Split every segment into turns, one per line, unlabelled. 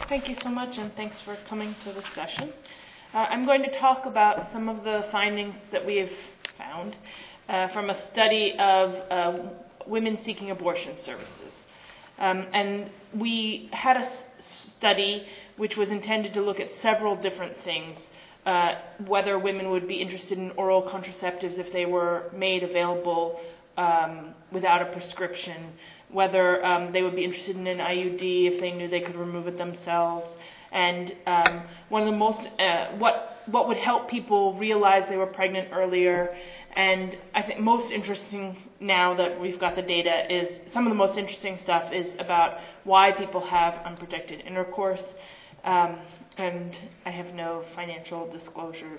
Thank you so much, and thanks for coming to this session. I'm going to talk about some of the findings that we have found from a study of women seeking abortion services. And we had a study which was intended to look at several different things, whether women would be interested in oral contraceptives if they were made available without a prescription, whether they would be interested in an IUD if they knew they could remove it themselves, and one of the most what would help people realize they were pregnant earlier. And I think most interesting, now that we've got the data, is some of the most interesting stuff is about why people have unprotected intercourse, and I have no financial disclosures.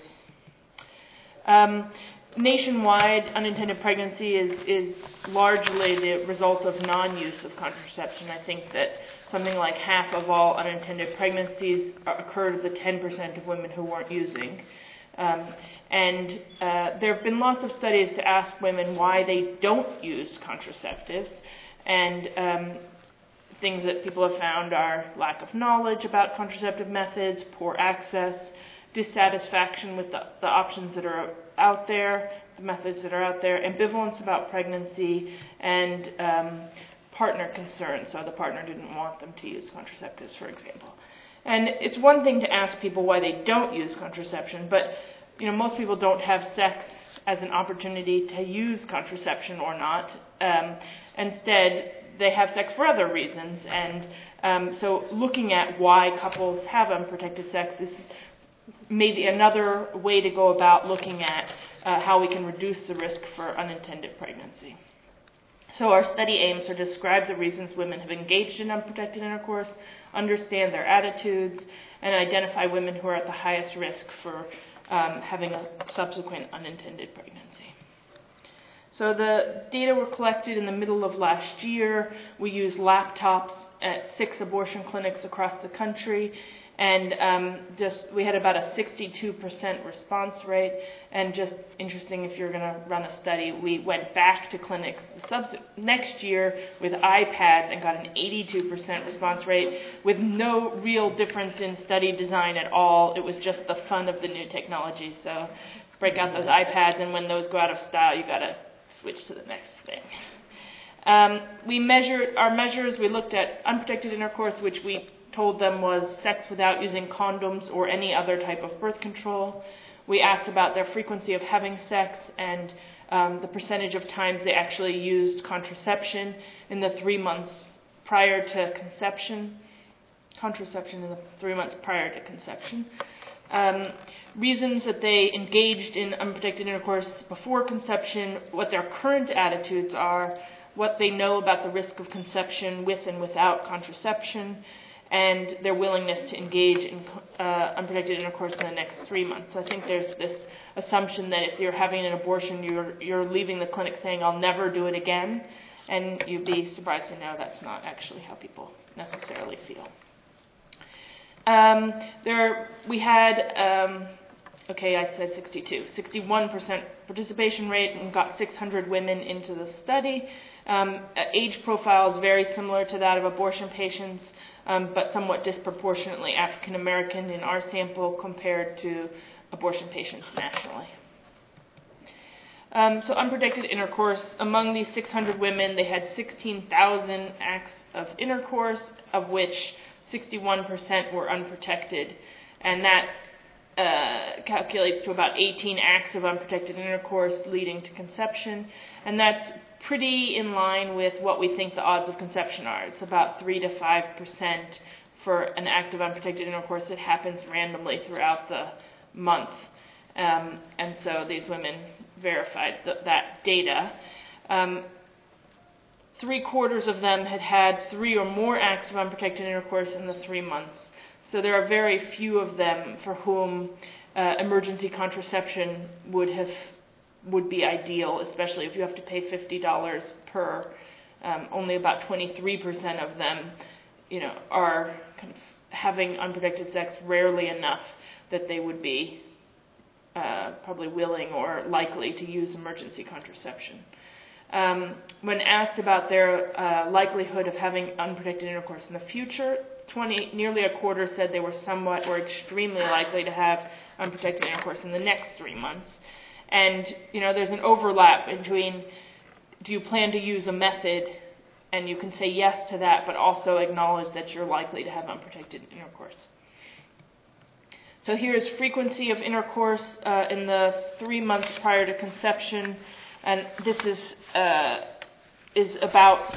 Nationwide, unintended pregnancy is largely the result of non-use of contraception. I think that something like half of all unintended pregnancies occurred to the 10% of women who weren't using. And there have been lots of studies to ask women why they don't use contraceptives. And things that people have found are lack of knowledge about contraceptive methods, poor access, dissatisfaction with the options that are out there, the methods that are out there, ambivalence about pregnancy, and partner concerns. So the partner didn't want them to use contraceptives, for example. And it's one thing to ask people why they don't use contraception, but most people don't have sex as an opportunity to use contraception or not. Instead, they have sex for other reasons. And so looking at why couples have unprotected sex is maybe another way to go about looking at how we can reduce the risk for unintended pregnancy. So our study aims to describe the reasons women have engaged in unprotected intercourse, understand their attitudes, and identify women who are at the highest risk for having a subsequent unintended pregnancy. So the data were collected in the middle of last year. We used laptops at 6 abortion clinics across the country, and we had about a 62% response rate. And just interesting, if you're going to run a study, we went back to clinics next year with iPads and got an 82% response rate with no real difference in study design at all. It was just the fun of the new technology. So break out those iPads, and when those go out of style, you got to switch to the next thing. We measured our measures. We looked at unprotected intercourse, which we told them was sex without using condoms or any other type of birth control. We asked about their frequency of having sex and the percentage of times they actually used contraception in the 3 months prior to conception. Contraception in the 3 months prior to conception. Reasons that they engaged in unprotected intercourse before conception, what their current attitudes are, what they know about the risk of conception with and without contraception, and their willingness to engage in unprotected intercourse in the next 3 months. So I think there's this assumption that if you're having an abortion, you're leaving the clinic saying, "I'll never do it again," and you'd be surprised to know that's not actually how people necessarily feel. We had, I said 61% participation rate, and got 600 women into the study. Age profile is very similar to that of abortion patients, but somewhat disproportionately African American in our sample compared to abortion patients nationally. So unprotected intercourse, among these 600 women, they had 16,000 acts of intercourse, of which 61% were unprotected, and that calculates to about 18 acts of unprotected intercourse leading to conception, and that's pretty in line with what we think the odds of conception are. It's about 3 to 5% for an act of unprotected intercourse that happens randomly throughout the month, and so these women verified that data. 3/4 of them had 3 or more acts of unprotected intercourse in the 3 months. So there are very few of them for whom emergency contraception would be ideal, especially if you have to pay $50 per. Only about 23% of them, are kind of having unprotected sex rarely enough that they would be probably willing or likely to use emergency contraception. When asked about their likelihood of having unprotected intercourse in the future, nearly a quarter said they were somewhat or extremely likely to have unprotected intercourse in the next 3 months. And, there's an overlap between, do you plan to use a method, and you can say yes to that, but also acknowledge that you're likely to have unprotected intercourse. So here's frequency of intercourse in the 3 months prior to conception, and this is about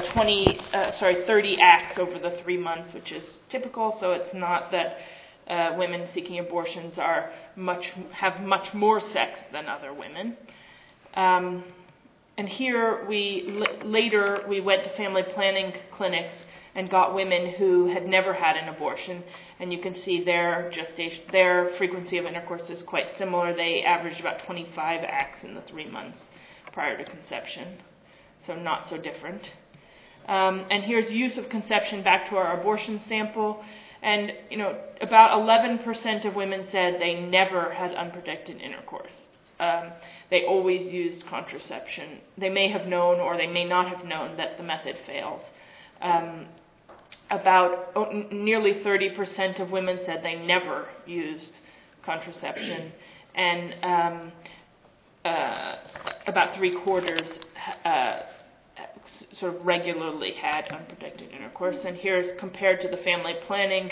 30 acts over the 3 months, which is typical. So it's not that women seeking abortions have much more sex than other women. And here later we went to family planning clinics and got women who had never had an abortion, and you can see their frequency of intercourse is quite similar. They averaged about 25 acts in the 3 months prior to conception, so not so different. And here's use of conception back to our abortion sample, and about 11% of women said they never had unprotected intercourse. They always used contraception. They may have known or they may not have known that the method failed. Nearly 30% of women said they never used contraception, and about 3/4 sort of regularly had unprotected intercourse. And here's compared to the family planning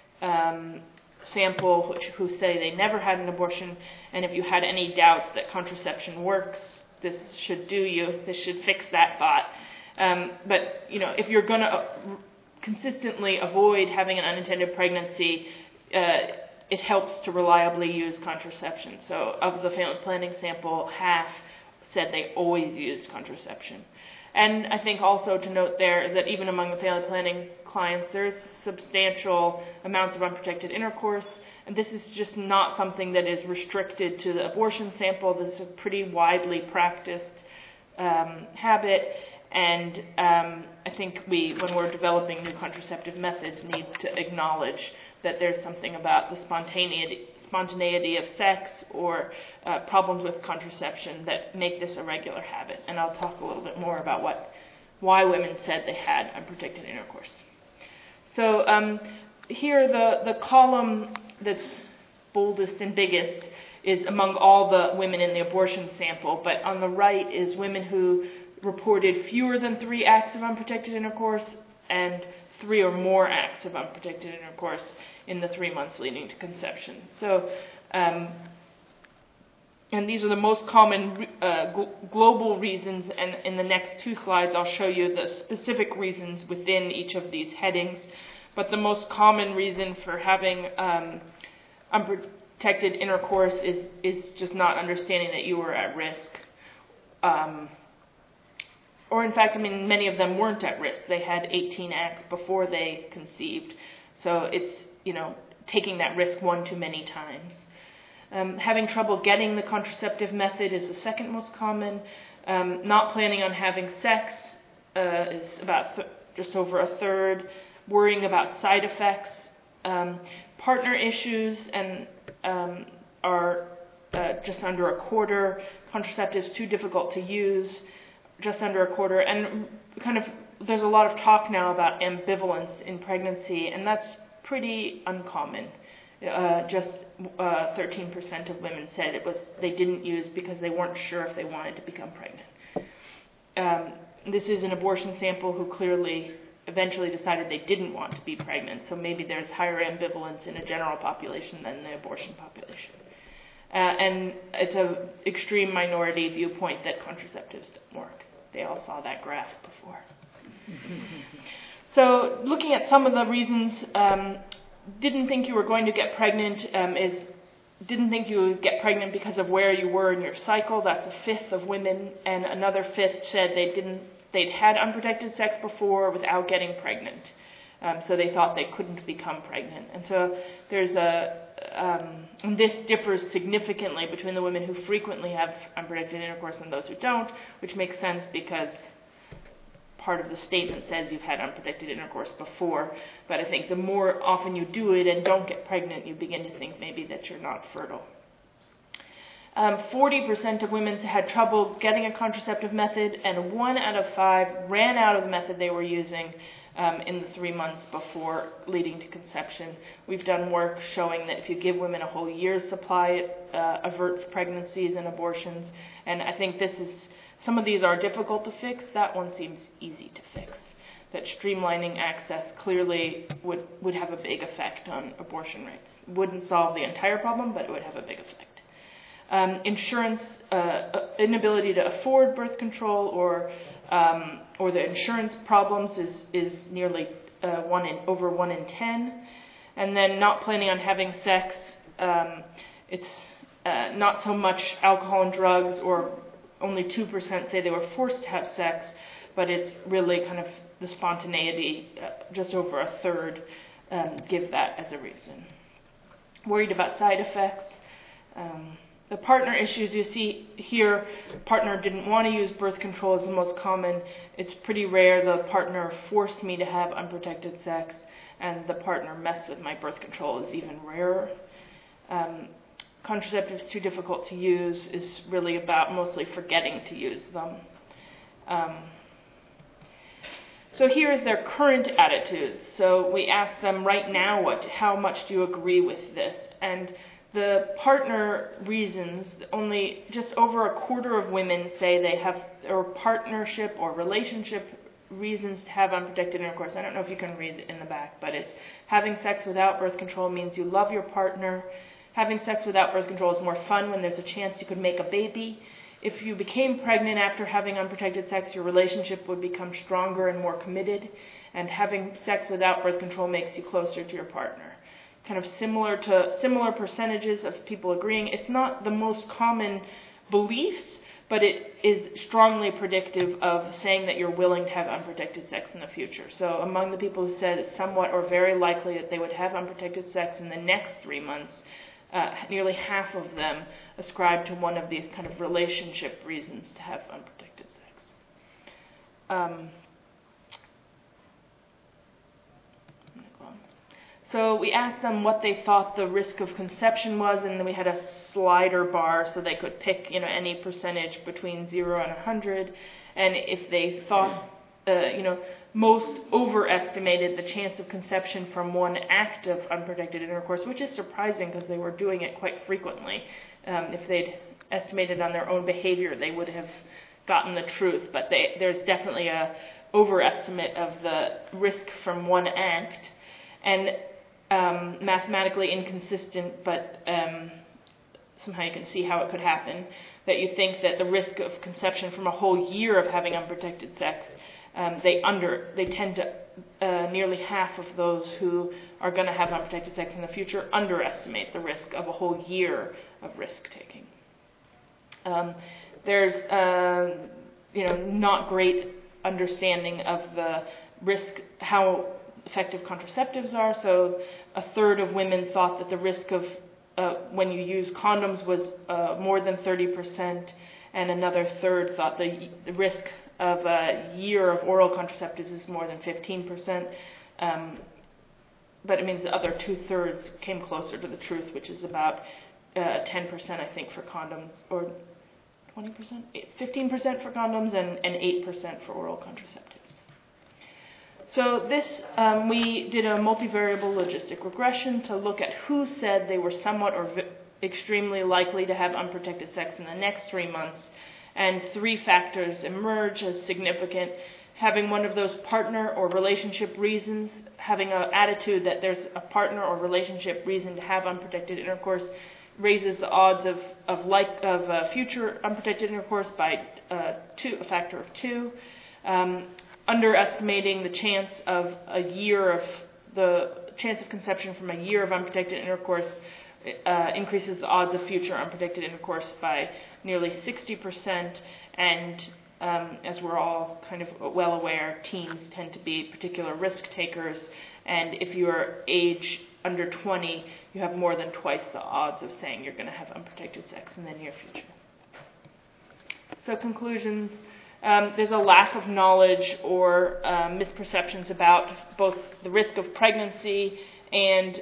sample, who say they never had an abortion, and if you had any doubts that contraception works, this should fix that thought. But if you're going to consistently avoid having an unintended pregnancy, it helps to reliably use contraception. So of the family planning sample, half said they always used contraception. And I think also to note there is that even among the family planning clients, there's substantial amounts of unprotected intercourse, and this is just not something that is restricted to the abortion sample. This is a pretty widely practiced habit, and I think when we're developing new contraceptive methods, need to acknowledge that there's something about the spontaneity of sex or problems with contraception that make this a regular habit. And I'll talk a little bit more about why women said they had unprotected intercourse. So here the column that's boldest and biggest is among all the women in the abortion sample, but on the right is women who reported fewer than 3 acts of unprotected intercourse and 3 or more acts of unprotected intercourse in the 3 months leading to conception. So, and these are the most common global reasons, and in the next 2 slides I'll show you the specific reasons within each of these headings. But the most common reason for having unprotected intercourse is just not understanding that you were at risk. Or in fact, many of them weren't at risk. They had 18 acts before they conceived. So it's, taking that risk one too many times. Having trouble getting the contraceptive method is the second most common. Not planning on having sex is about just over a third. Worrying about side effects. Partner issues are just under a quarter. Contraceptives too difficult to use, just under a quarter. And there's a lot of talk now about ambivalence in pregnancy, and that's pretty uncommon. Just 13% of women said they didn't use because they weren't sure if they wanted to become pregnant. This is an abortion sample who clearly eventually decided they didn't want to be pregnant, so maybe there's higher ambivalence in a general population than the abortion population. And it's an extreme minority viewpoint that contraceptives don't work. They all saw that graph before. So looking at some of the reasons, didn't think you were going to get pregnant didn't think you would get pregnant because of where you were in your cycle. That's a fifth of women, and another fifth said they'd had unprotected sex before without getting pregnant. So they thought they couldn't become pregnant. And so there's and this differs significantly between the women who frequently have unprotected intercourse and those who don't, which makes sense because part of the statement says you've had unprotected intercourse before. But I think the more often you do it and don't get pregnant, you begin to think maybe that you're not fertile. 40% of women had trouble getting a contraceptive method, and 1 out of 5 ran out of the method they were using in the 3 months before leading to conception. We've done work showing that if you give women a whole year's supply, it averts pregnancies and abortions. And I think some of these are difficult to fix. That one seems easy to fix. That streamlining access clearly would have a big effect on abortion rates. Wouldn't solve the entire problem, but it would have a big effect. Insurance, inability to afford birth control, or the insurance problems is nearly over 1 in 10. And then not planning on having sex, it's not so much alcohol and drugs, or only 2% say they were forced to have sex, but it's really kind of the spontaneity, just over a third give that as a reason. Worried about side effects. The partner issues you see here, partner didn't want to use birth control is the most common. It's pretty rare the partner forced me to have unprotected sex, and the partner messed with my birth control is even rarer. Contraceptives too difficult to use is really about mostly forgetting to use them. So here is their current attitudes. So we ask them right now, how much do you agree with this? And the partner reasons, only just over a quarter of women say they have or partnership or relationship reasons to have unprotected intercourse. I don't know if you can read in the back, but it's having sex without birth control means you love your partner. Having sex without birth control is more fun when there's a chance you could make a baby. If you became pregnant after having unprotected sex, your relationship would become stronger and more committed. And having sex without birth control makes you closer to your partner. Kind of similar percentages of people agreeing. It's not the most common beliefs, but it is strongly predictive of saying that you're willing to have unprotected sex in the future. So among the people who said it's somewhat or very likely that they would have unprotected sex in the next 3 months, nearly half of them ascribe to one of these kind of relationship reasons to have unprotected sex. So we asked them what they thought the risk of conception was, and then we had a slider bar so they could pick, any percentage between 0 and 100. And if they thought, most overestimated the chance of conception from one act of unprotected intercourse, which is surprising because they were doing it quite frequently. If they'd estimated on their own behavior, they would have gotten the truth. But there's definitely a overestimate of the risk from one act. And mathematically inconsistent, but somehow you can see how it could happen, that you think that the risk of conception from a whole year of having unprotected sex, they tend to, nearly half of those who are going to have unprotected sex in the future underestimate the risk of a whole year of risk-taking. There's, not great understanding of the risk, how effective contraceptives are. So a third of women thought that the risk of when you use condoms was more than 30%, and another third thought the risk of a year of oral contraceptives is more than 15%. But it means the other 2/3 came closer to the truth, which is about 10%, I think, for condoms, or 20%, 15% for condoms, and 8% for oral contraceptives. So this, we did a multivariable logistic regression to look at who said they were somewhat or extremely likely to have unprotected sex in the next 3 months. And 3 factors emerge as significant. Having one of those partner or relationship reasons, having an attitude that there's a partner or relationship reason to have unprotected intercourse, raises the odds of future unprotected intercourse by a factor of 2. Underestimating the chance of conception from a year of unprotected intercourse increases the odds of future unprotected intercourse by nearly 60%. And as we're all kind of well aware, teens tend to be particular risk takers. And if you are age under 20, you have more than twice the odds of saying you're going to have unprotected sex in the near future. So conclusions. There's a lack of knowledge or misperceptions about both the risk of pregnancy and,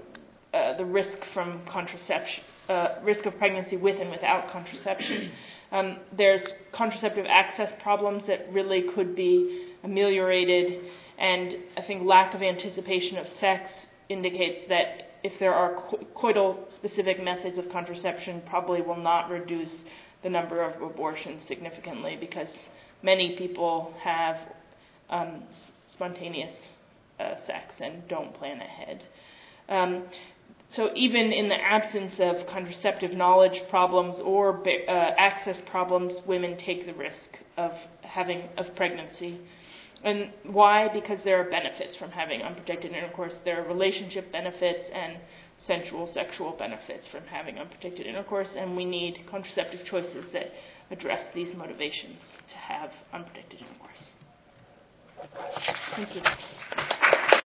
the risk from contraception, risk of pregnancy with and without contraception. There's contraceptive access problems that really could be ameliorated, and I think lack of anticipation of sex indicates that if there are coital-specific methods of contraception, probably will not reduce the number of abortions significantly, because many people have spontaneous sex and don't plan ahead. So even in the absence of contraceptive knowledge problems or access problems, women take the risk of pregnancy. And why? Because there are benefits from having unprotected intercourse. There are relationship benefits and sensual sexual benefits from having unprotected intercourse, and we need contraceptive choices that address these motivations to have unprotected intercourse. Thank you.